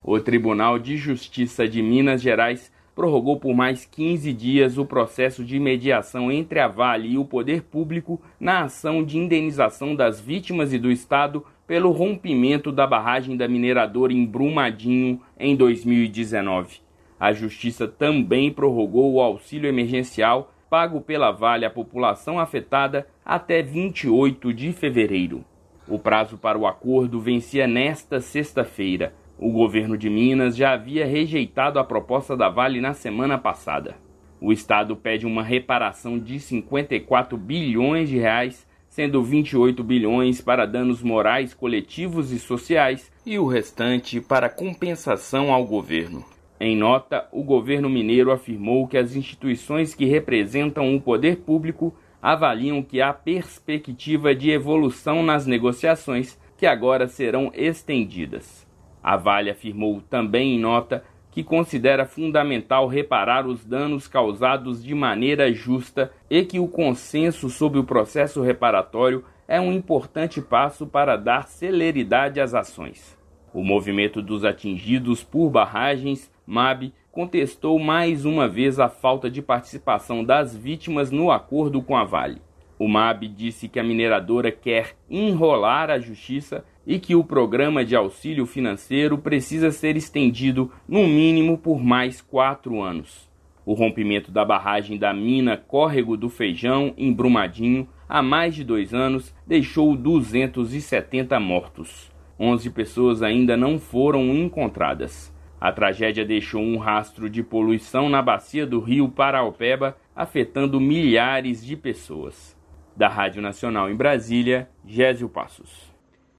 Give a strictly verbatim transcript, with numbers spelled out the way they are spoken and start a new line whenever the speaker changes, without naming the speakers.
O Tribunal de Justiça de Minas Gerais prorrogou por mais quinze dias o processo de mediação entre a Vale e o poder público na ação de indenização das vítimas e do Estado pelo rompimento da barragem da mineradora em Brumadinho em dois mil e dezenove. A Justiça também prorrogou o auxílio emergencial pago pela Vale à população afetada até vinte e oito de fevereiro. O prazo para o acordo vencia nesta sexta-feira. O governo de Minas já havia rejeitado a proposta da Vale na semana passada. O Estado pede uma reparação de cinquenta e quatro bilhões de reais, sendo vinte e oito bilhões para danos morais, coletivos e sociais e o restante para compensação ao governo. Em nota, o governo mineiro afirmou que as instituições que representam o poder público avaliam que há perspectiva de evolução nas negociações, que agora serão estendidas. A Vale afirmou também em nota que considera fundamental reparar os danos causados de maneira justa e que o consenso sobre o processo reparatório é um importante passo para dar celeridade às ações. O movimento dos atingidos por barragens, M A B, contestou mais uma vez a falta de participação das vítimas no acordo com a Vale. O M A B disse que a mineradora quer enrolar a justiça e que o programa de auxílio financeiro precisa ser estendido, no mínimo, por mais quatro anos. O rompimento da barragem da mina Córrego do Feijão, em Brumadinho, há mais de dois anos, deixou duzentos e setenta mortos. onze pessoas ainda não foram encontradas. A tragédia deixou um rastro de poluição na bacia do rio Paraopeba, afetando milhares de pessoas. Da Rádio Nacional em Brasília, Gésio Passos.